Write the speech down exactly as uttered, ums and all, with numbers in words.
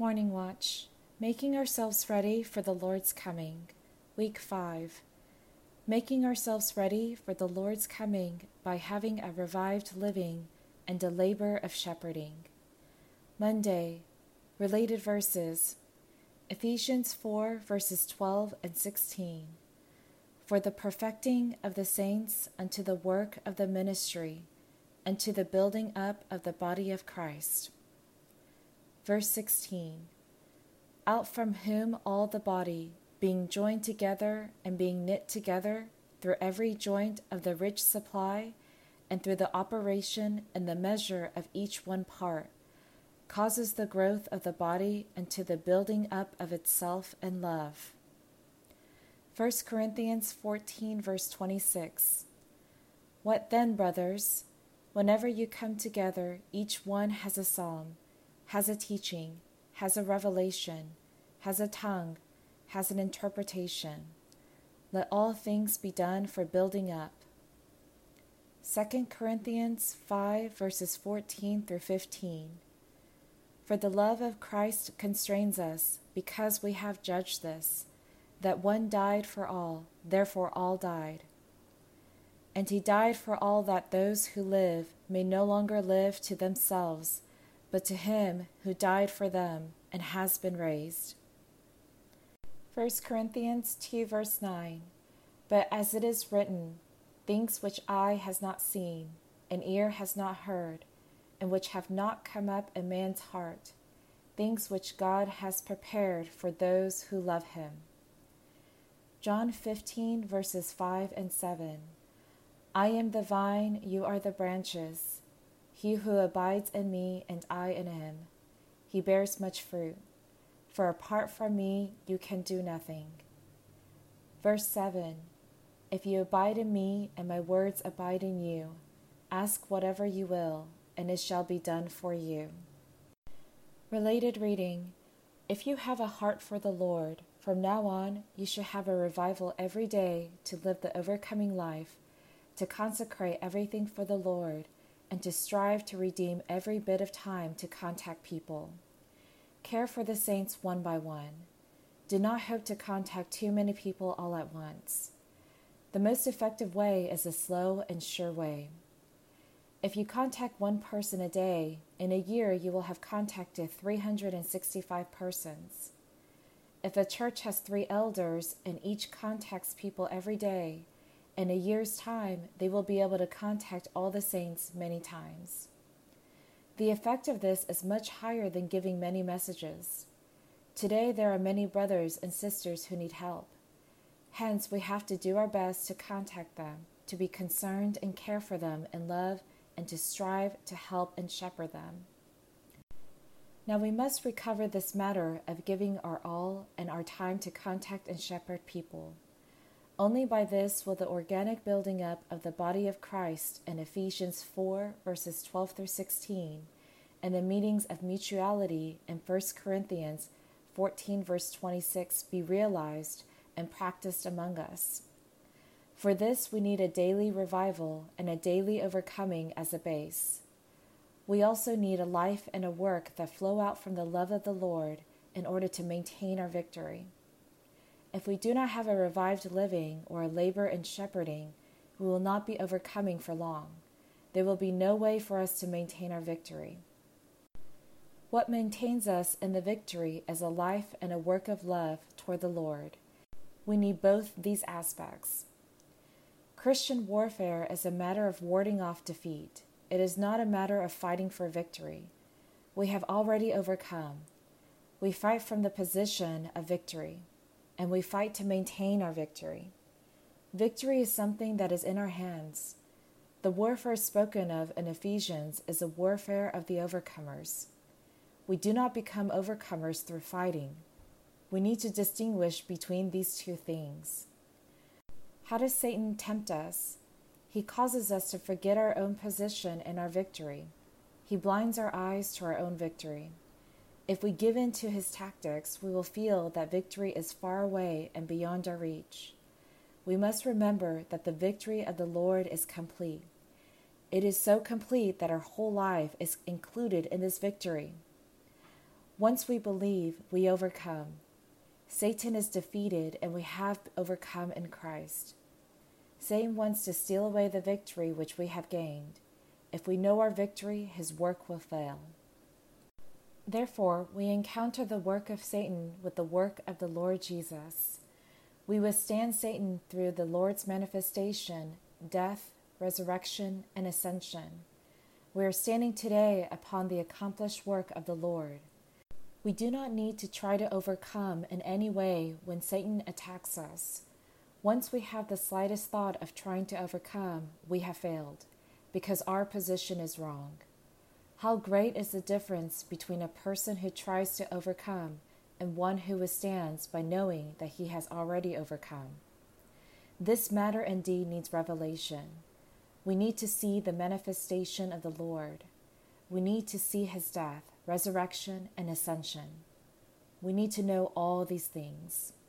Morning Watch, Making Ourselves Ready for the Lord's Coming, Week five. Making ourselves ready for the Lord's coming by having a revived living and a labor of shepherding. Monday, related verses, Ephesians four, verses twelve and sixteen. For the perfecting of the saints unto the work of the ministry, and to the building up of the body of Christ. Verse sixteen. Out from whom all the body, being joined together and being knit together through every joint of the rich supply, and through the operation and the measure of each one part, causes the growth of the body unto the building up of itself in love. First Corinthians fourteen, verse twenty-six. What then, brothers? Whenever you come together, each one has a psalm, has a teaching, has a revelation, has a tongue, has an interpretation. Let all things be done for building up. Second Corinthians five, verses fourteen through fifteen. For the love of Christ constrains us, because we have judged this, that one died for all, therefore all died. And he died for all that those who live may no longer live to themselves, but to him who died for them and has been raised. First Corinthians two, verse nine. But as it is written, things which eye has not seen, and ear has not heard, and which have not come up in man's heart, things which God has prepared for those who love him. John fifteen, verses five and seven. I am the vine, you are the branches. He who abides in me and I in him, he bears much fruit. For apart from me, you can do nothing. Verse seven. If you abide in me and my words abide in you, ask whatever you will, and it shall be done for you. Related reading. If you have a heart for the Lord, from now on you should have a revival every day to live the overcoming life, to consecrate everything for the Lord, and to strive to redeem every bit of time to contact people. Care for the saints one by one. Do not hope to contact too many people all at once. The most effective way is a slow and sure way. If you contact one person a day, in a year you will have contacted three hundred sixty-five persons. If a church has three elders and each contacts people every day, in a year's time they will be able to contact all the saints many times. The effect of this is much higher than giving many messages. Today there are many brothers and sisters who need help. Hence we have to do our best to contact them, to be concerned and care for them in love, and to strive to help and shepherd them. Now we must recover this matter of giving our all and our time to contact and shepherd people. Only by this will the organic building up of the body of Christ in Ephesians four, verses twelve through sixteen, and the meetings of mutuality in First Corinthians fourteen, verse twenty-six be realized and practiced among us. For this we need a daily revival and a daily overcoming as a base. We also need a life and a work that flow out from the love of the Lord in order to maintain our victory. If we do not have a revived living or a labor in shepherding, we will not be overcoming for long. There will be no way for us to maintain our victory. What maintains us in the victory is a life and a work of love toward the Lord. We need both these aspects. Christian warfare is a matter of warding off defeat. It is not a matter of fighting for victory. We have already overcome. We fight from the position of victory, and we fight to maintain our victory. Victory is something that is in our hands. The warfare spoken of in Ephesians is a warfare of the overcomers. We do not become overcomers through fighting. We need to distinguish between these two things. How does Satan tempt us? He causes us to forget our own position in our victory. He blinds our eyes to our own victory. If we give in to his tactics, we will feel that victory is far away and beyond our reach. We must remember that the victory of the Lord is complete. It is so complete that our whole life is included in this victory. Once we believe, we overcome. Satan is defeated, and we have overcome in Christ. Satan wants to steal away the victory which we have gained. If we know our victory, his work will fail. Therefore, we encounter the work of Satan with the work of the Lord Jesus. We withstand Satan through the Lord's manifestation, death, resurrection, and ascension. We are standing today upon the accomplished work of the Lord. We do not need to try to overcome in any way when Satan attacks us. Once we have the slightest thought of trying to overcome, we have failed, because our position is wrong. How great is the difference between a person who tries to overcome and one who withstands by knowing that he has already overcome. This matter indeed needs revelation. We need to see the manifestation of the Lord. We need to see his death, resurrection, and ascension. We need to know all these things.